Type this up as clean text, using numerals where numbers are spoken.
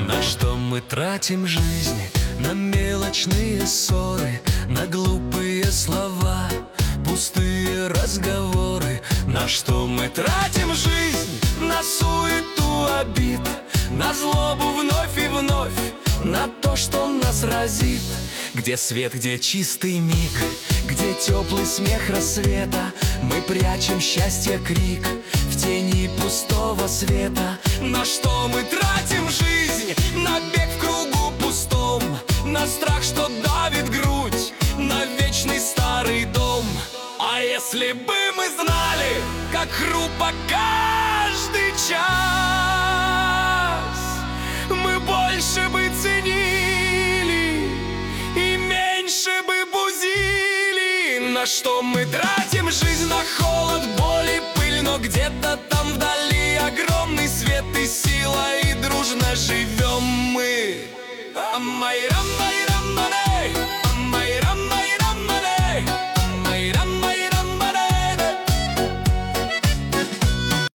На что мы тратим жизнь? На мелочные ссоры, на глупые слова, пустые разговоры. На что мы тратим жизнь? На суету обид, на злобу вновь и вновь, на то, что нас разит. Где свет, где чистый миг, где теплый смех рассвета, мы прячем счастье крик в тени пустого света. На что мы тратим жизнь? На бег в кругу пустом, на страх, что давит грудь, на вечный старый дом. А если бы мы знали, как хрупок каждый час, мы больше бы ценили и меньше бы бузили. На что мы тратим жизнь? На холод, боль и пыль, но где-то там вдали огромный свет и сила, и дружно живем мы. Ам-май-рам-май.